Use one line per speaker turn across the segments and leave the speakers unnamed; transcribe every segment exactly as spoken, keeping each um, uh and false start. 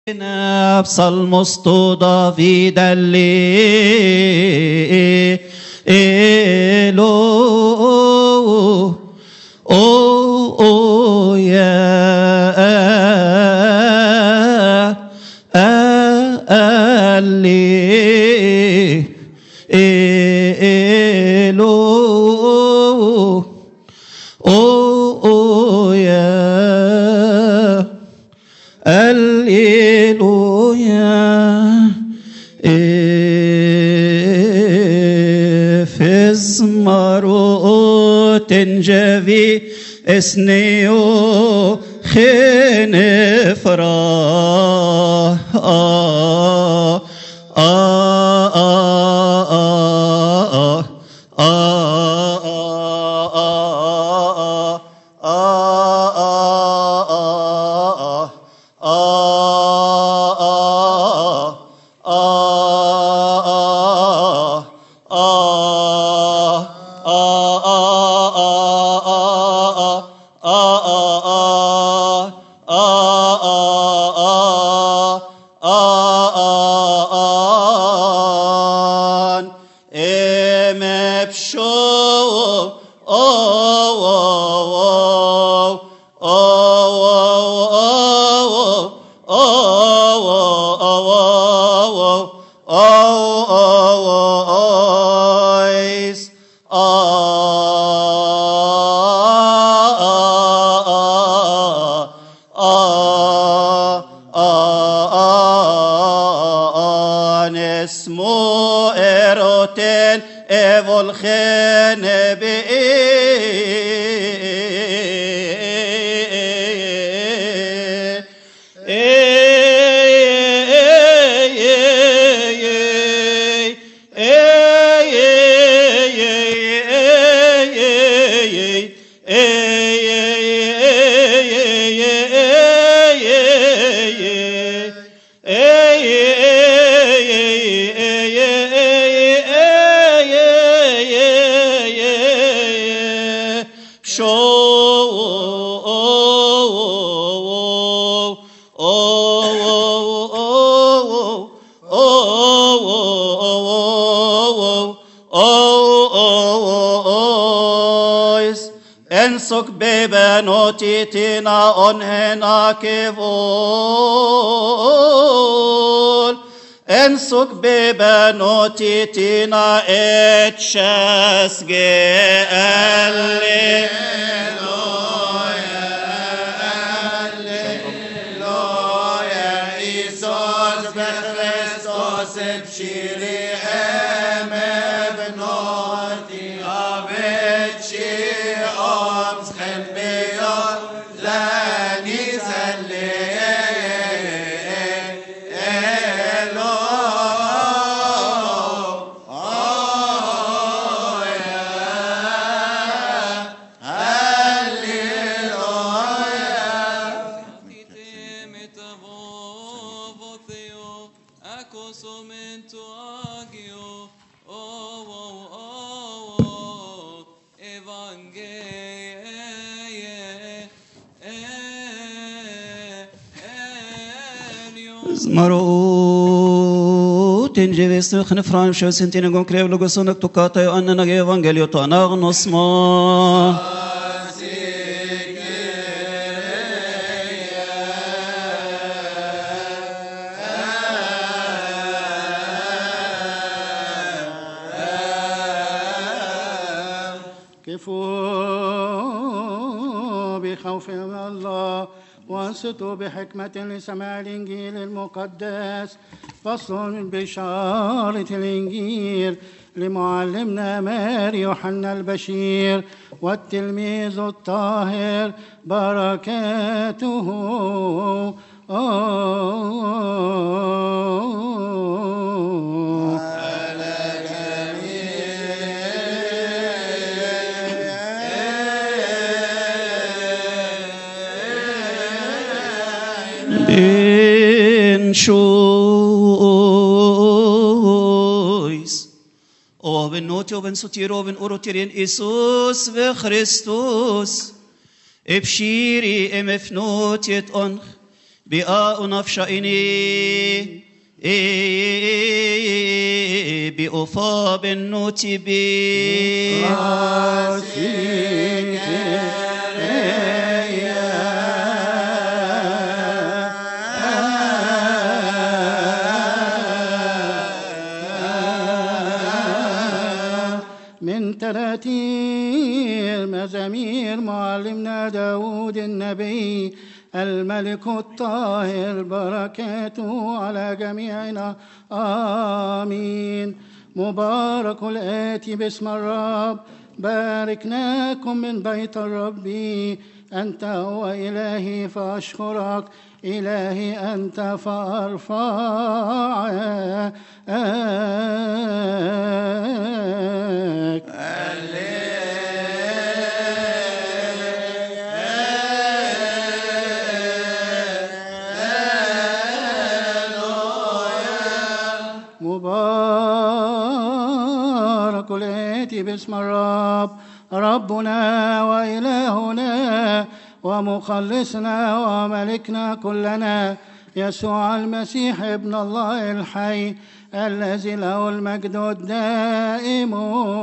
Psalmosto David Elo O O ya Ali Elo O O ya Alleluia. Efes marot enjavi esneo khenefra ah ah Titina onhena kevol ensuk bebenotitina etchasge alleluia alleluia Isus bechristos ebshiri emebnoti abetshi oms khembeyor مرو تنجيس خنفران شو سنتين قوم كريب لقصونك تقاطع أننا إيفانجيليو تناغ نصما كفوا بخوف الله وانصتوا بحكمة لسماع الإنجيل المقدس. فصل بشارة الإنجيل لمعلمنا ماري يوحنا البشير والتلميذ الطاهر بركاته in shois oben not oben sotir oben orotirin Isus ve Christus ebshiri emfnot yet on بآ نفشئني بأفا بالنوتي بي
من تراتيل مزامير معلمنا داود النبي الملك الطاهر بركاته على جميعنا آمين. مبارك الآتي باسم الرب، باركناكم من بيت الرب. أنت هو إلهي فأشكرك، إلهي أنت فأرفعك. مبارك الآتي باسم الرب، ربنا وإلهنا ومخلصنا وملكنا كلنا يسوع المسيح ابن الله الحي الذي له المجد الدائم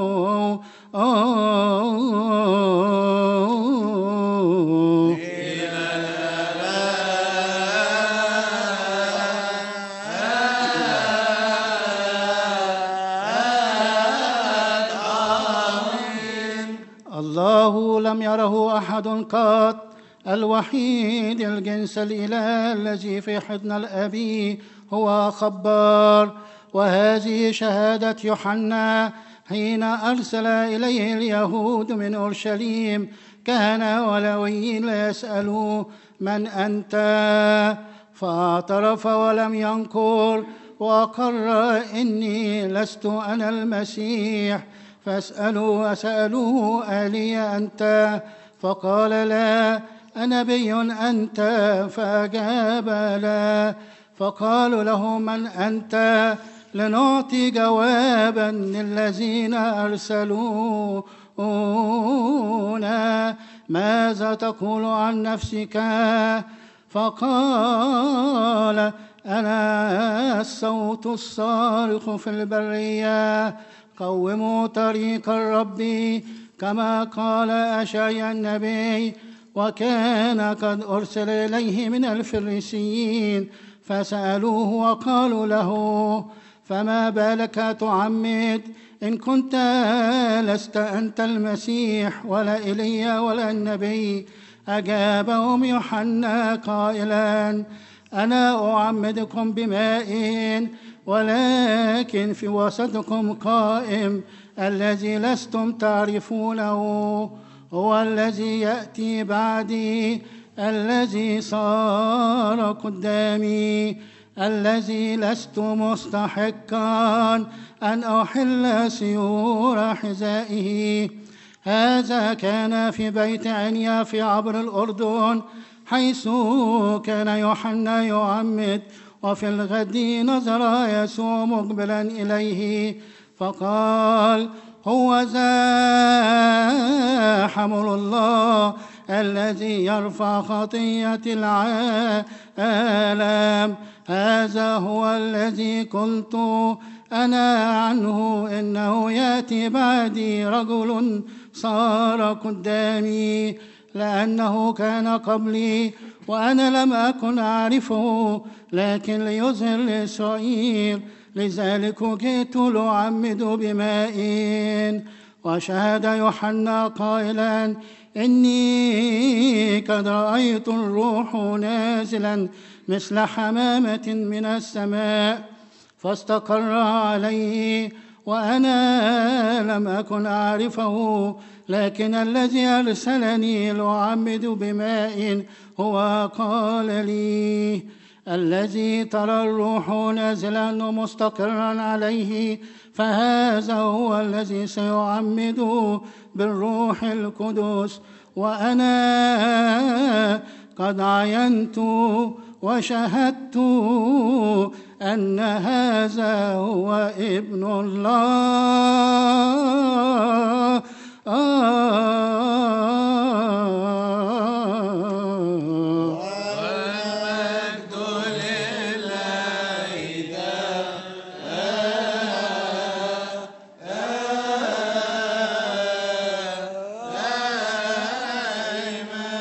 الله لم يره أحد قط، الوحيد الجنس الإله الذي في حضن الأبي هو خبار. وهذه شهادة يوحنا حين أرسل إليه اليهود من أورشليم كهنة ولويين ليسألوا من أنت، فاعترف ولم ينكر وأقر إني لست أنا المسيح. فاسألوا وسألوه آلي أنت، فقال لا أنبي أنت، فأجاب لا. فقالوا له من أنت لنعطي جوابا للذين أرسلونا، ماذا تقول عن نفسك؟ فقال أنا الصوت الصارخ في البرية، قوموا طريق الرب كما قال أشعياء النبي. وكان قد أرسل إليه من الفريسيين فسألوه وقالوا له فما بالك تعمد إن كنت لست أنت المسيح ولا إيليا ولا النبي؟ أجابهم يوحنا قائلا أنا أعمدكم بماء، ولكن في وسطكم قائم الذي لستم تعرفونه، هو الذي يأتي بعدي، الذي صار قدامي، الذي لست مستحقا أن أحل سيور حذائه. هذا كان في بيت عنيا في عبر الأردن، حيث كان يوحنا يعمد. وفي الغد نظر يسوع مقبلا إليه فقال هو ذا حمل الله الذي يرفع خطية العالم. هذا هو الذي قلت أنا عنه إنه يأتي بعدي رجل صار قدامي، لأنه كان قبلي وأنا لم أكن أعرفه، لكن ليظهر لإسرائيل، لذلك جئت لأعمد بماء. وشهد يوحنا قائلا إني قد رأيت الروح نازلا مثل حمامة من السماء فاستقر عليه، وأنا لم أكن أعرفه، لكن الذي أرسلني لأعمد بماء هو قال لي الذي ترى الروح نازلا مستقرا عليه فهذا هو الذي سيعمد بالروح القدس. وأنا قد عينت وشهدت أن هذا هو ابن الله.